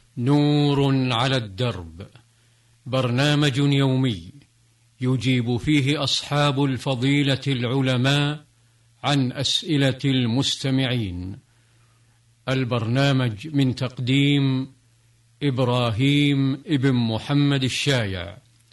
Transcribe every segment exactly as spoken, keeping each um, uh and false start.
نور على الدرب، برنامج يومي يجيب فيه أصحاب الفضيلة العلماء عن أسئلة المستمعين. البرنامج من تقديم إبراهيم ابن محمد الشايع،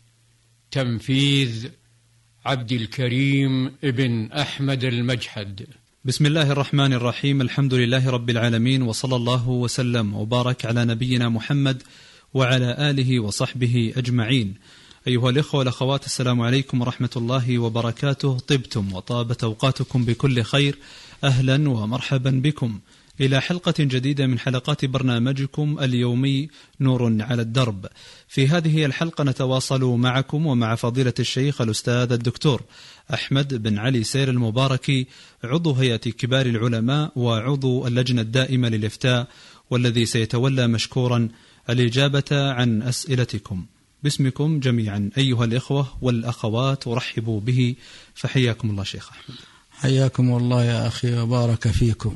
تنفيذ عبد الكريم ابن أحمد المجحد. بسم الله الرحمن الرحيم، الحمد لله رب العالمين، وصلى الله وسلم وبارك على نبينا محمد وعلى آله وصحبه أجمعين. أيها الإخوة والأخوات، السلام عليكم ورحمة الله وبركاته. طبتم وطابت أوقاتكم بكل خير، أهلا ومرحبا بكم إلى حلقة جديدة من حلقات برنامجكم اليومي نور على الدرب. في هذه الحلقة نتواصل معكم ومع فضيلة الشيخ الأستاذ الدكتور أحمد بن علي سير المباركي، عضو هيئة كبار العلماء وعضو اللجنة الدائمة للإفتاء، والذي سيتولى مشكورا الإجابة عن أسئلتكم. باسمكم جميعا أيها الإخوة والأخوات أرحب به، فحياكم الله شيخ أحمد. حياكم الله يا أخي وبارك فيكم.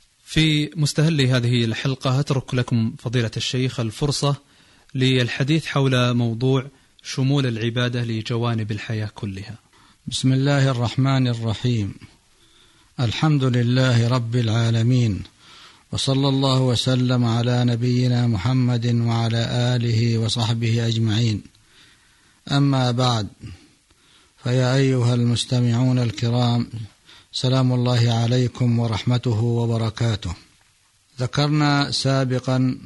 في مستهل هذه الحلقة أترك لكم فضيلة الشيخ الفرصة للحديث حول موضوع شمول العبادة لجوانب الحياة كلها. بسم الله الرحمن الرحيم، الحمد لله رب العالمين، وصلى الله وسلم على نبينا محمد وعلى آله وصحبه أجمعين. أما بعد، فيا أيها المستمعون الكرام، سلام الله عليكم ورحمته وبركاته. ذكرنا سابقا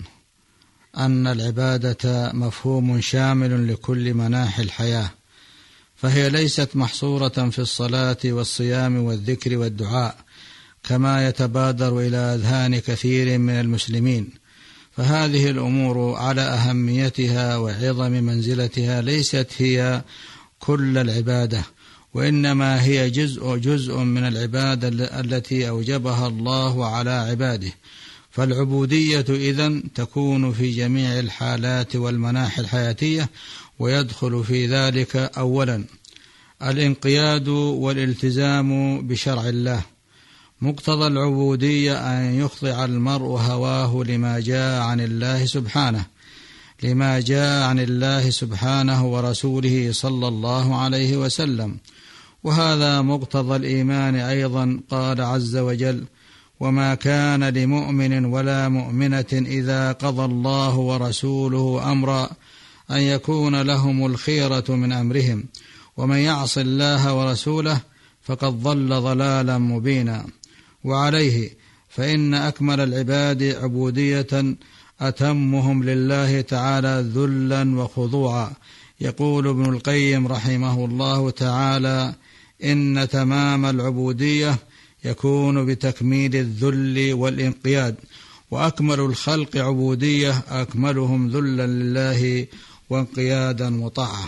أن العبادة مفهوم شامل لكل مناحي الحياة، فهي ليست محصورة في الصلاة والصيام والذكر والدعاء كما يتبادر إلى أذهان كثير من المسلمين، فهذه الأمور على أهميتها وعظم منزلتها ليست هي كل العبادة، وإنما هي جزء جزء من العبادة التي أوجبها الله على عباده. فالعبودية إذن تكون في جميع الحالات والمناحي الحياتية، ويدخل في ذلك أولا الانقياد والالتزام بشرع الله. مقتضى العبودية أن يخضع المرء هواه لما جاء عن الله سبحانه لما جاء عن الله سبحانه ورسوله صلى الله عليه وسلم، وهذا مقتضى الإيمان أيضا. قال عز وجل: وما كان لمؤمن ولا مؤمنة إذا قضى الله ورسوله أمرا أن يكون لهم الخيرة من أمرهم ومن يعص الله ورسوله فقد ضل ضلالا مبينا. وعليه فإن أكمل العباد عبودية أتمهم لله تعالى ذلا وخضوعا. يقول ابن القيم رحمه الله تعالى: إن تمام العبودية يكون بتكميل الذل والانقياد، وأكمل الخلق عبودية أكملهم ذلا لله وانقيادا وطاعة.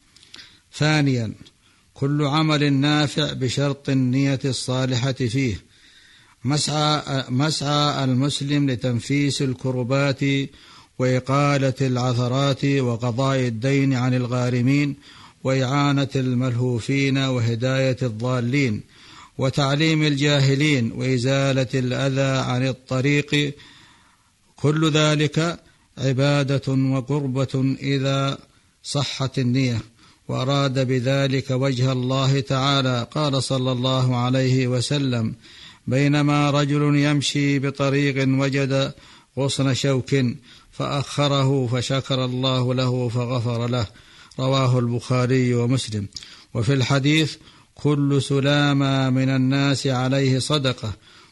ثانيا، كل عمل نافع بشرط النية الصالحة فيه. مسعى, مسعى المسلم لتنفيس الكربات وإقالة العثرات وقضاء الدين عن الغارمين وإعانة الملهوفين وهداية الضالين وتعليم الجاهلين وإزالة الأذى عن الطريق، كل ذلك عبادة وقربة إذا صحت النية وأراد بذلك وجه الله تعالى. قال صلى الله عليه وسلم: بينما رجل يمشي بطريق وجد غصن شوك فأخره فشكر الله له فغفر له. رواه البخاري ومسلم. وفي الحديث: كل سلامة من الناس عليه صدقة،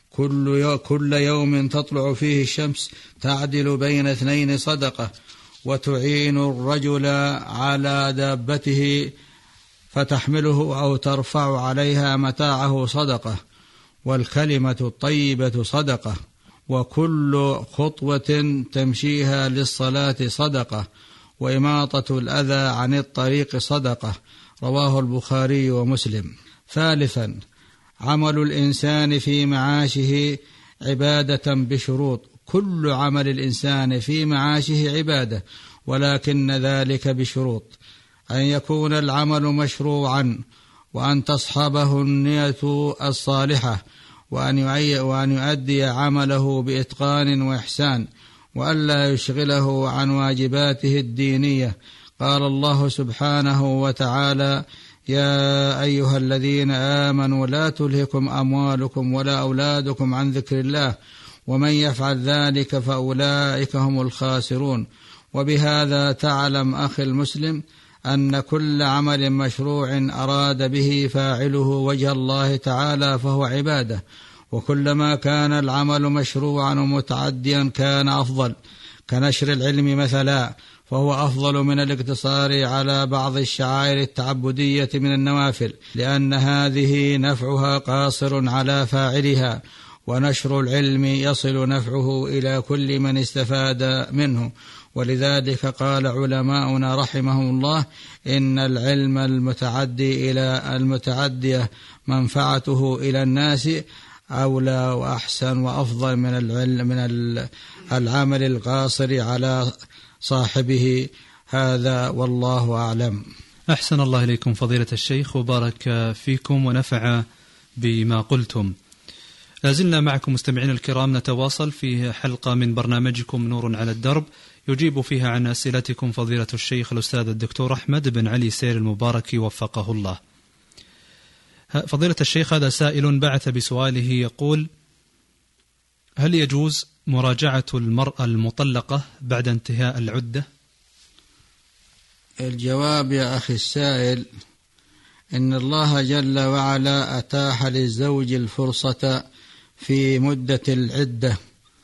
كل كل يوم تطلع فيه الشمس تعدل بين اثنين صدقة، وتعين الرجل على دابته فتحمله أو ترفع عليها متاعه صدقة، والكلمة الطيبة صدقة، وكل خطوة تمشيها للصلاة صدقة، وإماطة الأذى عن الطريق صدقة. رواه البخاري ومسلم. ثالثا، عمل الإنسان في معاشه عبادة بشروط. كل عمل الإنسان في معاشه عبادة، ولكن ذلك بشروط: أن يكون العمل مشروعا، وأن تصحبه النية الصالحة، وأن يؤدي عمله بإتقان وإحسان، وألا يشغله عن واجباته الدينية. قال الله سبحانه وتعالى: يا أيها الذين آمنوا لا تلهكم أموالكم ولا أولادكم عن ذكر الله ومن يفعل ذلك فأولئك هم الخاسرون. وبهذا تعلم أخي المسلم أن كل عمل مشروع أراد به فاعله وجه الله تعالى فهو عبادة، وكلما كان العمل مشروعا ومتعديا كان أفضل، كنشر العلم مثلا، فهو أفضل من الاقتصار على بعض الشعائر التعبدية من النوافل، لأن هذه نفعها قاصر على فاعلها، ونشر العلم يصل نفعه إلى كل من استفاد منه. ولذلك قال علماؤنا رحمهم الله: إن العلم المتعدي إلى المتعدية منفعته إلى الناس أولى وأحسن وأفضل من العلم من العمل القاصر على صاحبه. هذا والله أعلم. أحسن الله إليكم فضيلة الشيخ وبارك فيكم ونفع بما قلتم. لازلنا معكم مستمعين الكرام، نتواصل في حلقة من برنامجكم نور على الدرب، يجيب فيها عن أسئلتكم فضيلة الشيخ الأستاذ الدكتور أحمد بن علي سير المبارك وفقه الله. فضيلة الشيخ، هذا سائل بعث بسؤاله يقول: هل يجوز مراجعة المرأة المطلقة بعد انتهاء العدة؟ الجواب يا أخي السائل: إن الله جل وعلا أتاح للزوج الفرصة في مدة العدة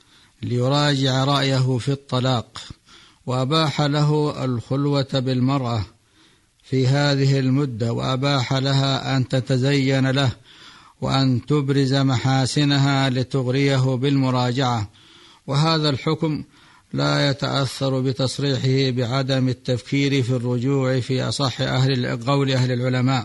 ليراجع رأيه في الطلاق، وأباح له الخلوة بالمرأة في هذه المدة، وأباح لها أن تتزين له وأن تبرز محاسنها لتغريه بالمراجعة. وهذا الحكم لا يتأثر بتصريحه بعدم التفكير في الرجوع في أصح أهل قول أهل العلماء.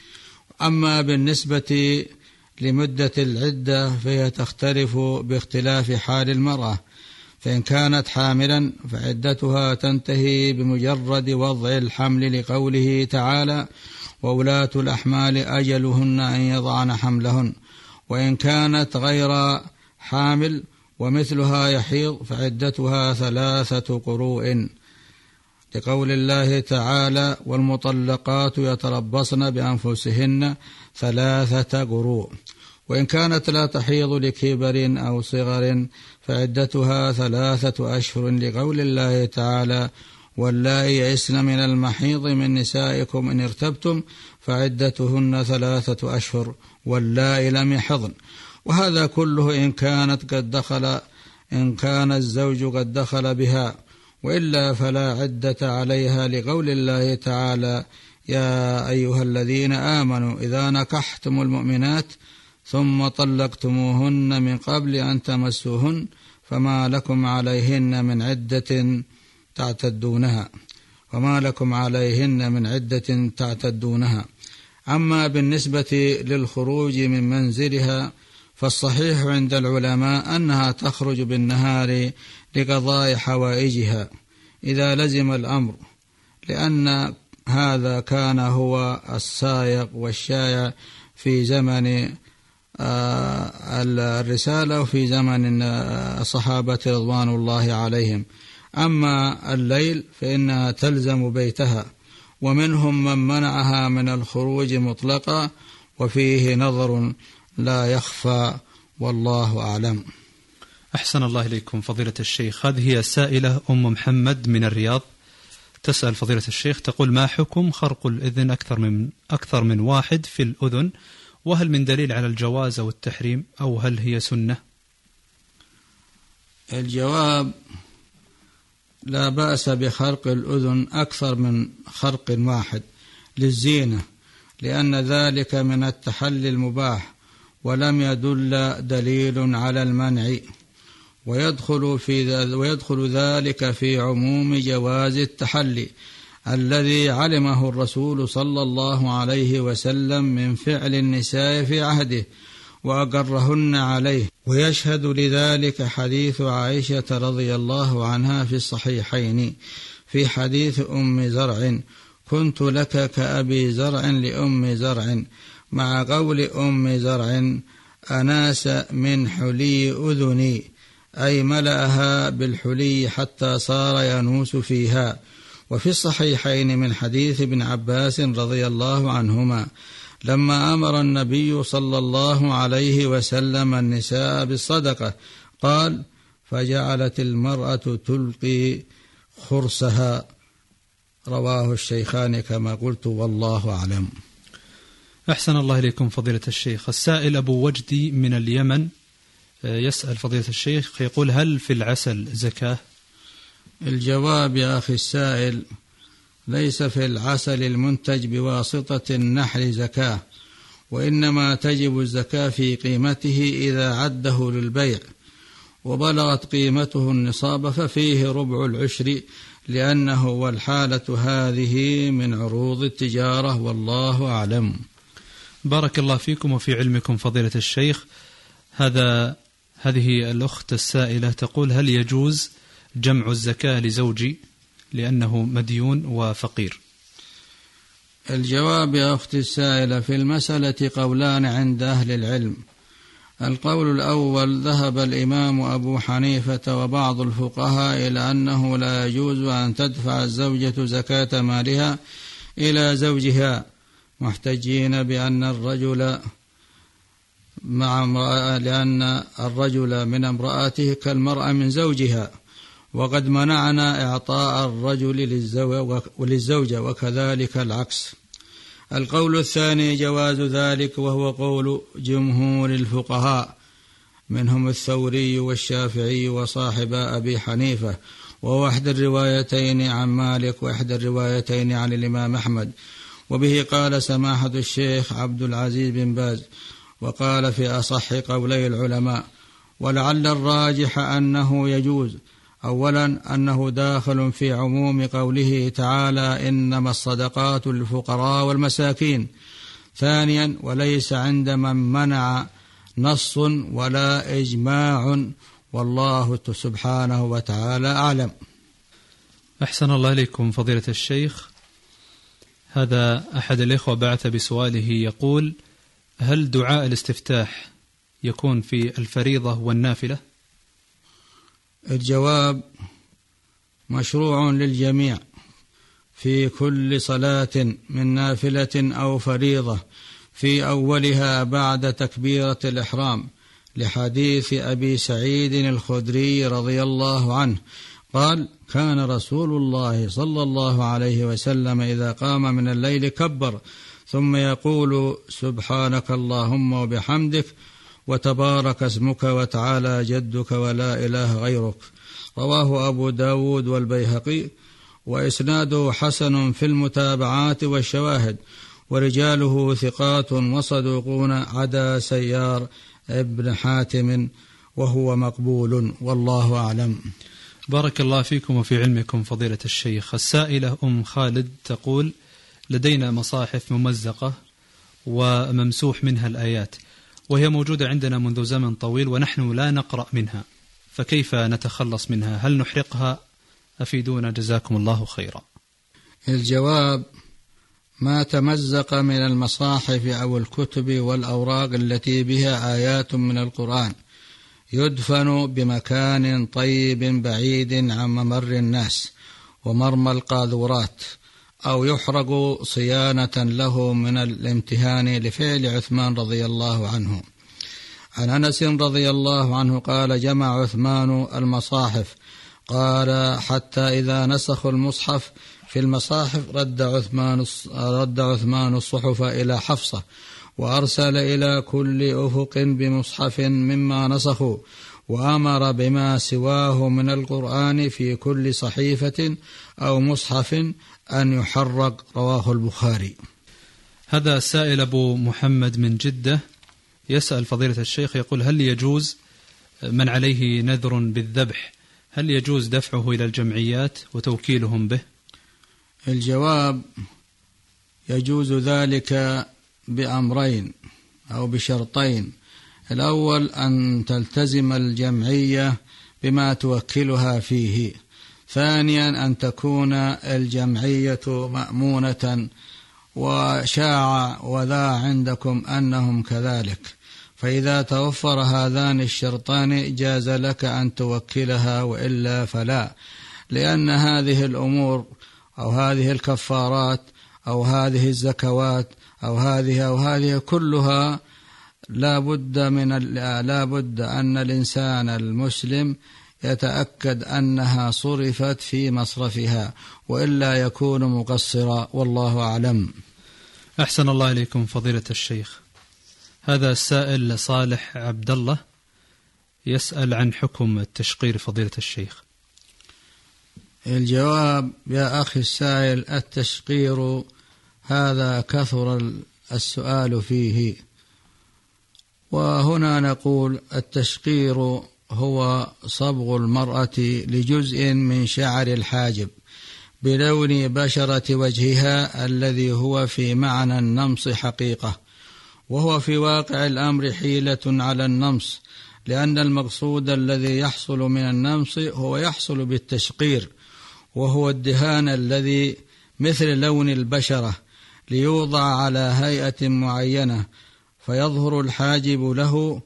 أما بالنسبة لمدة العدة فهي تختلف باختلاف حال المرأة، فإن كانت حاملا فعدتها تنتهي بمجرد وضع الحمل لقوله تعالى: وولاة الأحمال أجلهن أن يضعن حملهن. وإن كانت غير حامل ومثلها يحيض فعدتها ثلاثة قروء، لقول الله تعالى: والمطلقات يتربصن بأنفسهن ثلاثة قروء. وإن كانت لا تحيض لكبر أو صغر فعدتها ثلاثة أشهر، لقول الله تعالى: واللائي يئسن من المحيض من نسائكم إن ارتبتم فعدتهن ثلاثة أشهر واللائي لم يحضن. وهذا كله إن كانت قد دخل إن كان الزوج قد دخل بها، وإلا فلا عدة عليها، لقول الله تعالى: يا أيها الذين آمنوا إذا نكحتم المؤمنات ثم طلقتموهن من قبل أن تمسوهن فما لكم عليهن من عدة تعتدونها وما لكم عليهن من عدة تعتدونها. أما بالنسبة للخروج من منزلها فالصحيح عند العلماء أنها تخرج بالنهار لقضاء حوائجها إذا لزم الأمر، لأن هذا كان هو السائق والشائع في زمن الرسالة وفي زمن الصحابة رضوان الله عليهم. أما الليل فإنها تلزم بيتها، ومنهم من منعها من الخروج مطلقا، وفيه نظر لا يخفى، والله أعلم. أحسن الله إليكم فضيلة الشيخ. هذه هي السائلة أم محمد من الرياض، تسأل فضيلة الشيخ، تقول: ما حكم خرق الإذن أكثر من أكثر من واحد في الأذن؟ وهل من دليل على الجواز أو التحريم، أو هل هي سنة؟ الجواب: لا بأس بخرق الأذن أكثر من خرق واحد للزينة، لأن ذلك من التحلي المباح، ولم يدل دليل على المنع، ويدخل في ويدخل ذلك في عموم جواز التحلي الذي علمه الرسول صلى الله عليه وسلم من فعل النساء في عهده وأقرهن عليه. ويشهد لذلك حديث عائشة رضي الله عنها في الصحيحين في حديث أم زرع: كنت لك كأبي زرع لأم زرع، مع قول أم زرع: أناس من حلي أذني، أي ملأها بالحلي حتى صار ينوس فيها. وفي الصحيحين من حديث ابن عباس رضي الله عنهما لما أمر النبي صلى الله عليه وسلم النساء بالصدقة قال: فجعلت المرأة تلقي خرسها. رواه الشيخان كما قلت، والله أعلم. أحسن الله إليكم فضيلة الشيخ. السائل أبو وجدي من اليمن يسأل فضيلة الشيخ، يقول: هل في العسل زكاة؟ الجواب يا أخي السائل: ليس في العسل المنتج بواسطة النحل زكاة، وإنما تجب الزكاة في قيمته إذا عده للبيع وبلغت قيمته النصاب ففيه ربع العشر، لأنه والحالة هذه من عروض التجارة، والله أعلم. بارك الله فيكم وفي علمكم فضيلة الشيخ. هذا هذه الأخت السائلة تقول: هل يجوز جمع الزكاة لزوجي لأنه مديون وفقير؟ الجواب يا أختي السائلة: في المسألة قولان عند أهل العلم. القول الأول ذهب الإمام أبو حنيفة وبعض الفقهاء إلى أنه لا يجوز أن تدفع الزوجة زكاة مالها إلى زوجها، محتجين بأن الرجل مع امرأة لأن الرجل من امرأته كالمرأة من زوجها، وقد منعنا إعطاء الرجل للزوجة وكذلك العكس. القول الثاني جواز ذلك، وهو قول جمهور الفقهاء منهم الثوري والشافعي وصاحب أبي حنيفة، وهو إحدى الروايتين عن مالك وإحدى الروايتين عن الإمام أحمد، وبه قال سماحة الشيخ عبد العزيز بن باز، وقال في أصح قولي العلماء. ولعل الراجح أنه يجوز. أولا أنه داخل في عموم قوله تعالى: إنما الصدقات للفقراء والمساكين. ثانيا وليس عند من منع نص ولا إجماع، والله سبحانه وتعالى أعلم. أحسن الله إليكم فضيلة الشيخ. هذا أحد الإخوة بعث بسؤاله يقول: هل دعاء الاستفتاح يكون في الفريضة والنافلة؟ الجواب: مشروع للجميع في كل صلاة من نافلة أو فريضة، في أولها بعد تكبيرة الإحرام، لحديث أبي سعيد الخدري رضي الله عنه قال: كان رسول الله صلى الله عليه وسلم إذا قام من الليل كبر، ثم يقول: سبحانك اللهم وبحمدك وتبارك اسمك وتعالى جدك ولا إله غيرك. رواه أبو داود والبيهقي، وإسناده حسن في المتابعات والشواهد، ورجاله ثقات وصدوقون عدا سيار ابن حاتم وهو مقبول، والله أعلم. بارك الله فيكم وفي علمكم فضيلة الشيخ. السائلة أم خالد تقول: لدينا مصاحف ممزقة وممسوح منها الآيات، وهي موجودة عندنا منذ زمن طويل ونحن لا نقرأ منها، فكيف نتخلص منها؟ هل نحرقها؟ أفيدونا جزاكم الله خيرا. الجواب: ما تمزق من المصاحف أو الكتب والأوراق التي بها آيات من القرآن يدفن بمكان طيب بعيد عن ممر الناس ومرمى القاذورات، أو يحرق صيانة له من الامتهان، لفعل عثمان رضي الله عنه. عن أنس رضي الله عنه قال: جمع عثمان المصاحف، قال: حتى إذا نسخوا المصحف في المصاحف رد عثمان رد عثمان الصحف إلى حفصة، وأرسل إلى كل أفق بمصحف مما نسخوا، وأمر بما سواه من القرآن في كل صحيفة أو مصحف أن يحرق. رواه البخاري. هذا السائل أبو محمد من جدة يسأل فضيلة الشيخ، يقول: هل يجوز من عليه نذر بالذبح، هل يجوز دفعه إلى الجمعيات وتوكيلهم به؟ الجواب: يجوز ذلك بأمرين أو بشرطين. الأول أن تلتزم الجمعية بما توكلها فيه. ثانيا أن تكون الجمعية مأمونة وشاع وذا عندكم أنهم كذلك، فإذا توفر هذان الشرطان جاز لك أن توكلها، وإلا فلا، لأن هذه الأمور أو هذه الكفارات أو هذه الزكوات أو هذه أو هذه كلها لا بد من لا بد أن الإنسان المسلم يتأكد أنها صرفت في مصرفها، وإلا يكون مقصرا، والله أعلم. أحسن الله إليكم فضيلة الشيخ. هذا السائل صالح عبد الله يسأل عن حكم التشقير فضيلة الشيخ. الجواب يا أخي السائل: التشقير هذا كثر السؤال فيه، وهنا نقول التشقير هو صبغ المرأة لجزء من شعر الحاجب بلون بشرة وجهها الذي هو في معنى النمص حقيقة، وهو في واقع الأمر حيلة على النمص، لأن المقصود الذي يحصل من النمص هو يحصل بالتشقير، وهو الدهان الذي مثل لون البشرة ليوضع على هيئة معينة فيظهر الحاجب له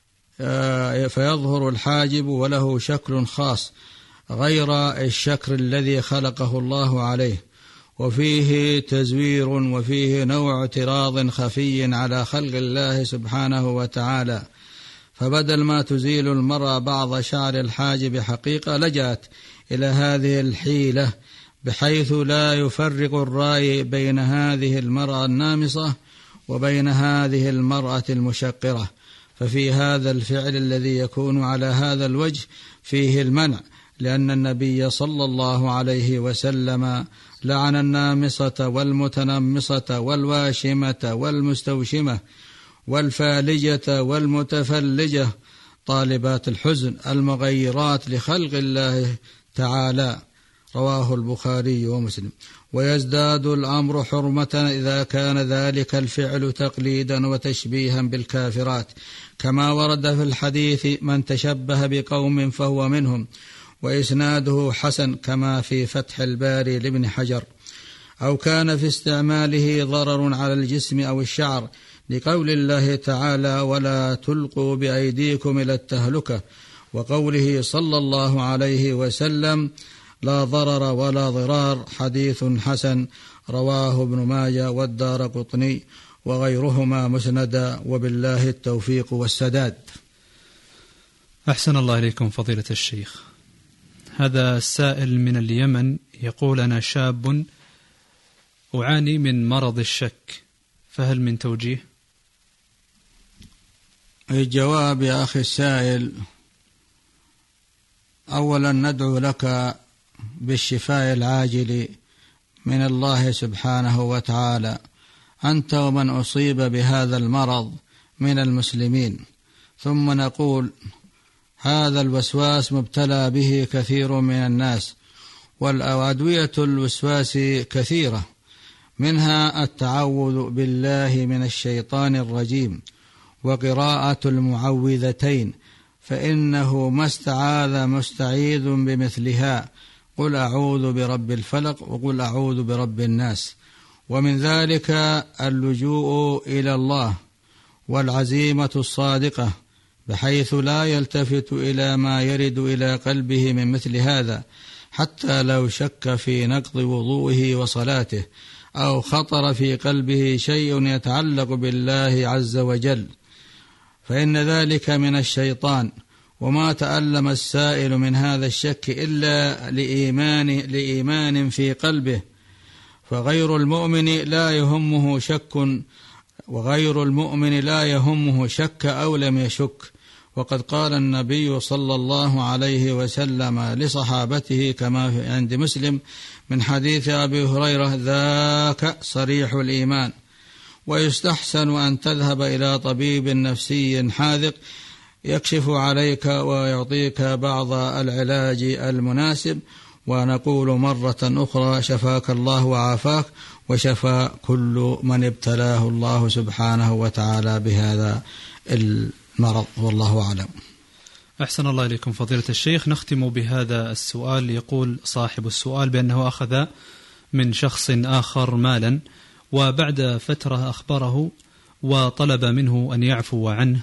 فيظهر الحاجب وله شكل خاص غير الشكل الذي خلقه الله عليه، وفيه تزوير وفيه نوع اعتراض خفي على خلق الله سبحانه وتعالى. فبدل ما تزيل المرأة بعض شعر الحاجب حقيقة لجأت إلى هذه الحيلة بحيث لا يفرق الرأي بين هذه المرأة النامصة وبين هذه المرأة المشقرة، ففي هذا الفعل الذي يكون على هذا الوجه فيه المنع، لأن النبي صلى الله عليه وسلم لعن النامصة والمتنمصة والواشمة والمستوشمة والفالجة والمتفلجة طالبات الحزن المغيرات لخلق الله تعالى، رواه البخاري ومسلم. ويزداد الأمر حرمة إذا كان ذلك الفعل تقليدا وتشبيها بالكافرات، كما ورد في الحديث: من تشبه بقوم فهو منهم، وإسناده حسن كما في فتح الباري لابن حجر. أو كان في استعماله ضرر على الجسم أو الشعر، لقول الله تعالى: ولا تلقوا بأيديكم إلى التهلكة، وقوله صلى الله عليه وسلم: لا ضرر ولا ضرار، حديث حسن، رواه ابن ماجه والدارقطني وغيرهما مسندا، وبالله التوفيق والسداد. أحسن الله إليكم فضيلة الشيخ. هذا السائل من اليمن يقول: أنا شاب أعاني من مرض الشك، فهل من توجيه؟ الجواب يا أخي السائل: أولا ندعو لك بالشفاء العاجل من الله سبحانه وتعالى، أنت ومن أصيب بهذا المرض من المسلمين. ثم نقول: هذا الوسواس مبتلى به كثير من الناس، والأدوية الوسواس كثيرة، منها التعوذ بالله من الشيطان الرجيم وقراءة المعوذتين، فإنه ما استعاذ مستعيذ بمثلها: قل أعوذ برب الفلق وقل أعوذ برب الناس. ومن ذلك اللجوء إلى الله والعزيمة الصادقة، بحيث لا يلتفت إلى ما يرد إلى قلبه من مثل هذا، حتى لو شك في نقض وضوئه وصلاته، أو خطر في قلبه شيء يتعلق بالله عز وجل، فإن ذلك من الشيطان. وما تألم السائل من هذا الشك إلا لإيمان, لإيمان في قلبه، فغير المؤمن لا يهمه شك وغير المؤمن لا يهمه شك أو لم يشك. وقد قال النبي صلى الله عليه وسلم لصحابته كما عند مسلم من حديث أبي هريرة: ذاك صريح الإيمان. ويستحسن أن تذهب إلى طبيب نفسي حاذق يكشف عليك ويعطيك بعض العلاج المناسب. ونقول مرة أخرى: شفاك الله وعافاك، وشفى كل من ابتلاه الله سبحانه وتعالى بهذا المرض، والله أعلم. أحسن الله إليكم فضيلة الشيخ. نختم بهذا السؤال. يقول صاحب السؤال بأنه أخذ من شخص آخر مالا، وبعد فترة أخبره وطلب منه أن يعفو عنه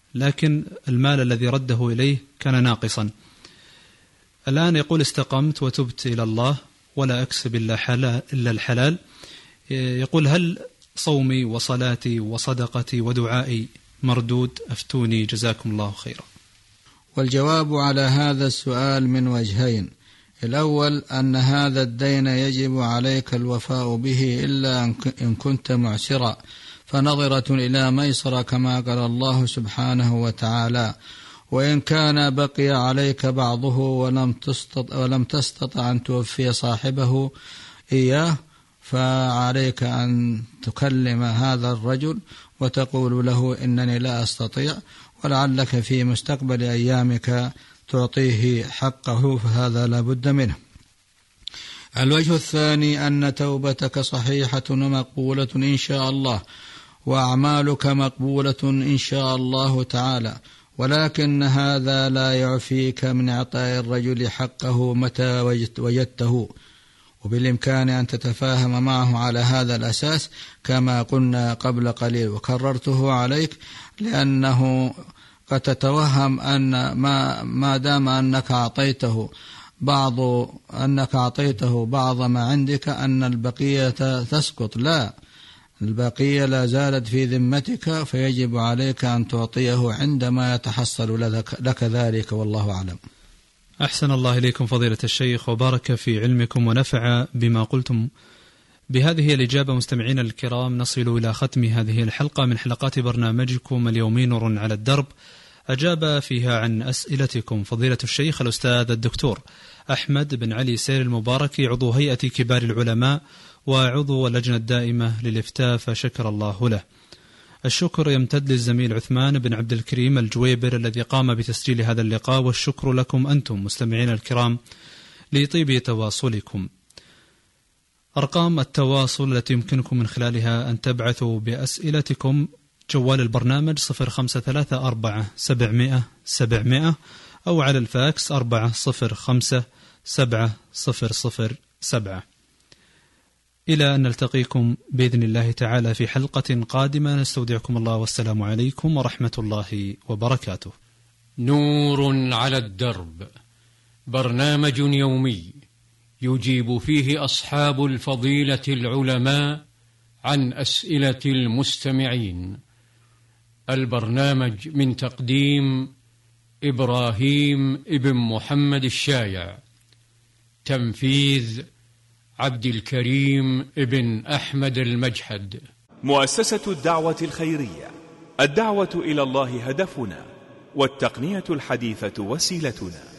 لكن المال الذي رده إليه كان ناقصا. الآن يقول استقمت وتبت إلى الله ولا أكسب إلا حلال إلا الحلال. يقول هل صومي وصلاتي وصدقتي ودعائي مردود؟ أفتوني جزاكم الله خيرا. والجواب على هذا السؤال من وجهين. الأول أن هذا الدين يجب عليك الوفاء به إلا إن كنت معسرا، فنظرة إلى ميسرة كما قال الله سبحانه وتعالى: وإن كان بقي عليك بعضه ولم تستطع, ولم تستطع أن توفي صاحبه إياه، فعليك أن تكلم هذا الرجل وتقول له إنني لا أستطيع، ولعلك في مستقبل أيامك تعطيه حقه، فهذا لا بد منه. الوجه الثاني أن توبتك صحيحة ومقبولة إن شاء الله، وأعمالك مقبولة إن شاء الله تعالى، ولكن هذا لا يعفيك من إعطاء الرجل حقه متى وجدته، وبالإمكان أن تتفاهم معه على هذا الأساس كما قلنا قبل قليل وكررته عليك، لأنه قد تتوهم أن ما ما دام أنك أعطيته بعض أنك أعطيته بعض ما عندك أن البقية تسقط. لا، البقية لا زالت في ذمتك، فيجب عليك أن تعطيه عندما يتحصل لك ذلك، والله أعلم. أحسن الله إليكم فضيلة الشيخ وبارك في علمكم ونفع بما قلتم. بهذه الإجابة مستمعين الكرام نصل إلى ختم هذه الحلقة من حلقات برنامجكم اليومي نور على الدرب، أجاب فيها عن أسئلتكم فضيلة الشيخ الأستاذ الدكتور أحمد بن علي سير المبارك، عضو هيئة كبار العلماء وعضو اللجنة الدائمة للإفتاء، فشكر الله له. الشكر يمتد للزميل عثمان بن عبد الكريم الجويبر الذي قام بتسجيل هذا اللقاء، والشكر لكم أنتم مستمعين الكرام لطيب تواصلكم. أرقام التواصل التي يمكنكم من خلالها أن تبعثوا بأسئلتكم: جوال البرنامج صفر خمسة ثلاثة أربعة سبعمائة سبعمائة، أو على الفاكس أربعة صفر خمسة سبعة صفر صفر سبعة. إلى أن نلتقيكم بإذن الله تعالى في حلقة قادمة، نستودعكم الله والسلام عليكم ورحمة الله وبركاته. نور على الدرب، برنامج يومي يجيب فيه أصحاب الفضيلة العلماء عن أسئلة المستمعين. البرنامج من تقديم إبراهيم ابن محمد الشايع، تنفيذ عبد الكريم ابن أحمد المجحد. مؤسسة الدعوة الخيرية، الدعوة إلى الله هدفنا، والتقنية الحديثة وسيلتنا.